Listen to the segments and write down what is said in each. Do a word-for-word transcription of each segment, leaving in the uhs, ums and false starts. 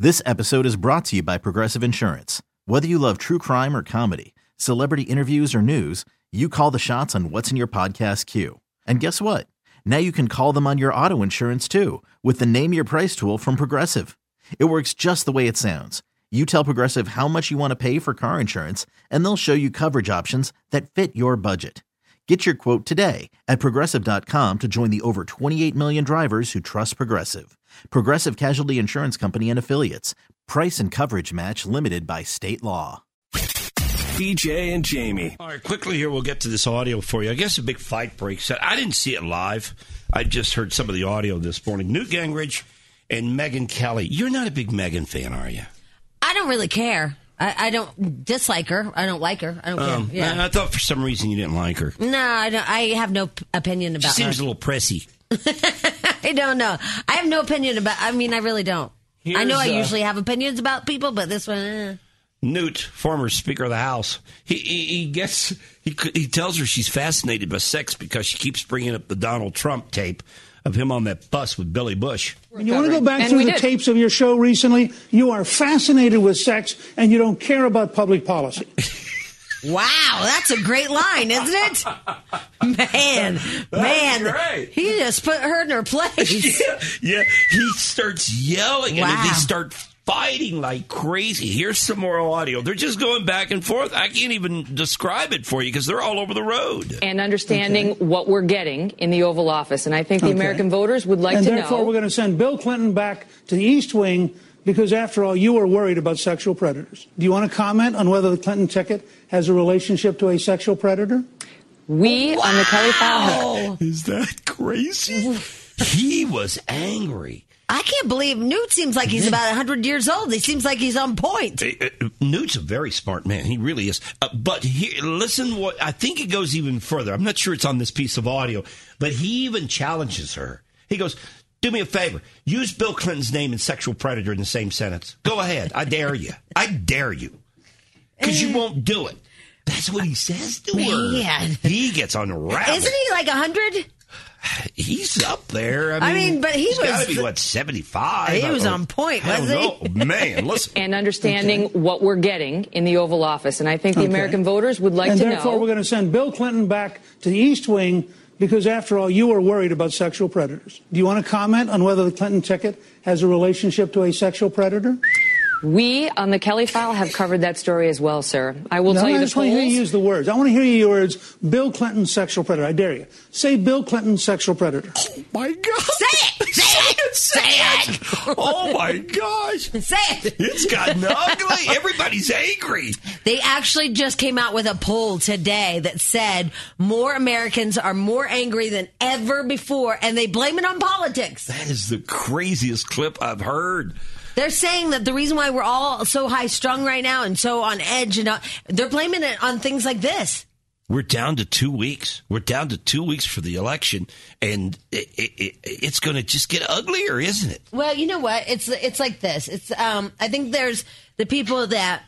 This episode is brought to you by Progressive Insurance. Whether you love true crime or comedy, celebrity interviews or news, you call the shots on what's in your podcast queue. And guess what? Now you can call them on your auto insurance too with the Name Your Price tool from Progressive. It works just the way it sounds. You tell Progressive how much you want to pay for car insurance, and they'll show you coverage options that fit your budget. Get your quote today at Progressive dot com to join the over twenty-eight million drivers who trust Progressive. Progressive Casualty Insurance Company and Affiliates. Price and coverage match limited by state law. B J and Jamie. All right, quickly here, we'll get to this audio for you. I guess a big fight breaks out. I didn't see it live. I just heard some of the audio this morning. Newt Gingrich and Megyn Kelly. You're not a big Megyn fan, are you? I don't really care. I, I don't dislike her. I don't like her. I don't um, care. Yeah. I, I thought for some reason you didn't like her. No, I, don't, I have no p- opinion about she seems her. a little pressy. I don't know. I have no opinion about. I mean, I really don't. Here's, I know I uh, usually have opinions about people, but this one. Eh. Newt, former Speaker of the House, he he, he gets he he tells her she's fascinated by sex because she keeps bringing up the Donald Trump tape of him on that bus with Billy Bush. And you want to go back through the tapes of your show recently? You are fascinated with sex, and you don't care about public policy. Wow, that's a great line, isn't it? Man, man, great. He just put her in her place. Yeah, yeah, he starts yelling, Wow. and they start fighting like crazy. Here's some more audio. They're just going back and forth. I can't even describe it for you because they're all over the road. And understanding okay. what we're getting in the Oval Office. And I think the okay. American voters would like and to know. And therefore, we're going to send Bill Clinton back to the East Wing because, after all, you were worried about sexual predators. Do you want to comment on whether the Clinton ticket has a relationship to a sexual predator? We wow. on the Kelly File have... Is that crazy? He was angry. I can't believe Newt seems like he's about one hundred years old. He seems like he's on point. Uh, uh, Newt's a very smart man. He really is. Uh, but here, listen, what I think it goes even further. I'm not sure it's on this piece of audio, but he even challenges her. He goes, do me a favor. Use Bill Clinton's name and sexual predator in the same sentence. Go ahead. I dare you. I dare you. Because you won't do it. That's what he says to her. Man. He gets unraveled. Isn't he like one hundred? He's up there. I mean, I mean but he he's was... got to be, what, seventy-five? He was on point, wasn't he? Man, listen. And understanding okay. what we're getting in the Oval Office. And I think the okay. American voters would like and to know. And therefore, we're going to send Bill Clinton back to the East Wing because, after all, you were worried about sexual predators. Do you want to comment on whether the Clinton ticket has a relationship to a sexual predator? We on the Kelly File have covered that story as well, sir. I will no, tell you I the just want to hear you use the words. I want to hear you use the words, Bill Clinton sexual predator. I dare you. Say Bill Clinton sexual predator. Oh, my God. Say it! Say it! Say it! Oh, my gosh. Say it! It's gotten ugly. Everybody's angry. They actually just came out with a poll today that said more Americans are more angry than ever before, and they blame it on politics. That is the craziest clip I've heard. They're saying that the reason why we're all so high strung right now and so on edge, and uh, they're blaming it on things like this. We're down to two weeks. We're down to two weeks for the election, and it, it, it, it's going to just get uglier, isn't it? Well, you know what? It's it's like this. It's um, I think there's the people that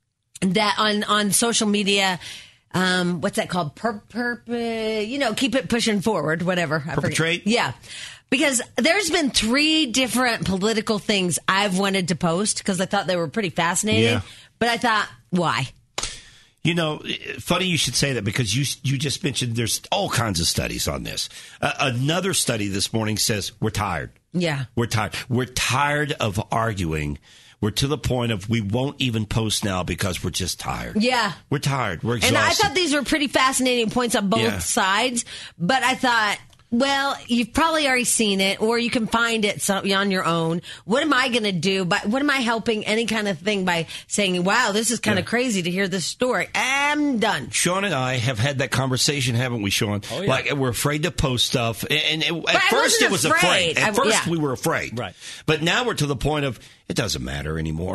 that on on social media. Um, what's that called? Per, per, you know, keep it pushing forward, whatever. I Perpetrate? forget. Yeah. Because there's been three different political things I've wanted to post because I thought they were pretty fascinating. Yeah. But I thought, why? You know, funny you should say that because you you just mentioned there's all kinds of studies on this. Uh, another study this morning says we're tired. Yeah. We're tired. We're tired of arguing. We're to the point of we won't even post now because we're just tired. Yeah. We're tired. We're exhausted. And I thought these were pretty fascinating points on both Yeah. sides. But I thought, well, you've probably already seen it, or you can find it on your own. What am I going to do? But what am I helping any kind of thing by saying, wow, this is kind of yeah. crazy to hear this story? I'm done. Sean and I have had that conversation, haven't we, Sean? Oh, yeah. Like, we're afraid to post stuff. And, and it, at I first, it was afraid. afraid. At I, first, yeah. we were afraid. Right. But now we're to the point of it doesn't matter anymore.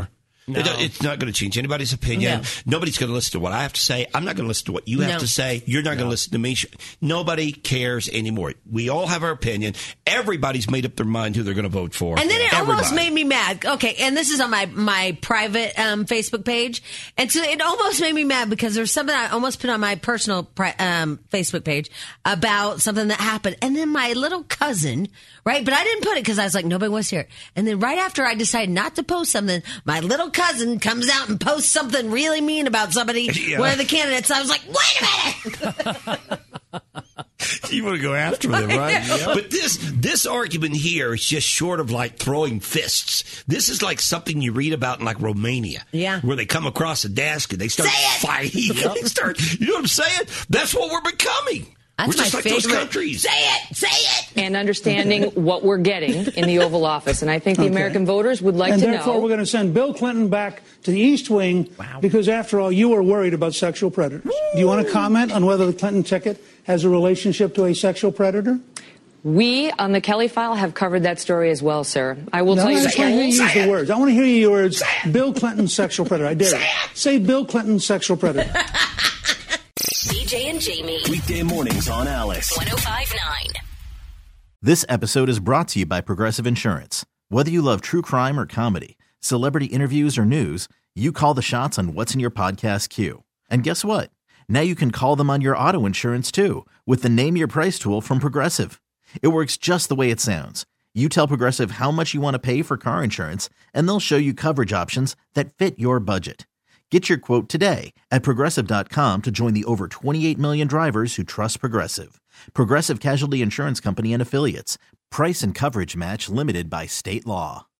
No. It, it's not going to change anybody's opinion. No. Nobody's going to listen to what I have to say. I'm not going to listen to what you have no. to say. You're not no. going to listen to me. Nobody cares anymore. We all have our opinion. Everybody's made up their mind who they're going to vote for. And then it Everybody. almost made me mad. Okay, and this is on my, my private um, Facebook page. And so it almost made me mad because there's something I almost put on my personal pri- um, Facebook page about something that happened. And then my little cousin, right? But I didn't put it because I was like, nobody wants to hear it. And then right after I decided not to post something, my little cousin comes out and posts something really mean about somebody, yeah. one of the candidates. I was like, wait a minute. You want to go after them, right? Yep. But this this argument here is just short of like throwing fists. This is like something you read about in like Romania, yeah, where they come across a desk and they start fighting. Yep. They start, you know what I'm saying? That's what we're becoming. That's we're just my like favorite. those countries. Say it, say it. And understanding what we're getting in the Oval Office. And I think the okay. American voters would like and to know. And therefore, we're going to send Bill Clinton back to the East Wing wow. because, after all, you were worried about sexual predators. Woo! Do you want to comment on whether the Clinton ticket has a relationship to a sexual predator? We, on the Kelly File, have covered that story as well, sir. I will no, tell you. I just want to hear you use the words. I want to hear you use the words. Bill Clinton, sexual predator. I dare Say you. it. Say Bill Clinton, sexual predator. B J and Jamie. Weekday mornings on Alice. one oh five point nine. This episode is brought to you by Progressive Insurance. Whether you love true crime or comedy, celebrity interviews or news, you call the shots on what's in your podcast queue. And guess what? Now you can call them on your auto insurance too with the Name Your Price tool from Progressive. It works just the way it sounds. You tell Progressive how much you want to pay for car insurance, and they'll show you coverage options that fit your budget. Get your quote today at Progressive dot com to join the over twenty-eight million drivers who trust Progressive. Progressive Casualty Insurance Company and Affiliates. Price and coverage match limited by state law.